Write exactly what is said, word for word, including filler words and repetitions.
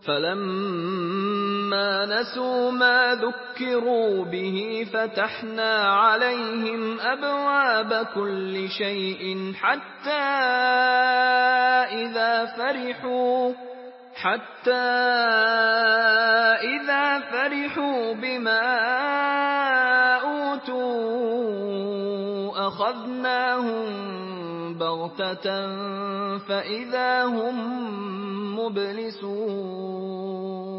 فَلَمَّا نَسُوا مَا ذُكِّرُوا بِهِ فَتَحْنَا عَلَيْهِمْ أَبْوَابَ كُلِّ شَيْءٍ حَتَّىٰ إِذَا فَرِحُوا حَتَّىٰ إِذَا فَرِحُوا بِمَا أُوتُوا أَخَذْنَاهُم بَغْتَةً فَإِذَا هُم مُّبْلِسُونَ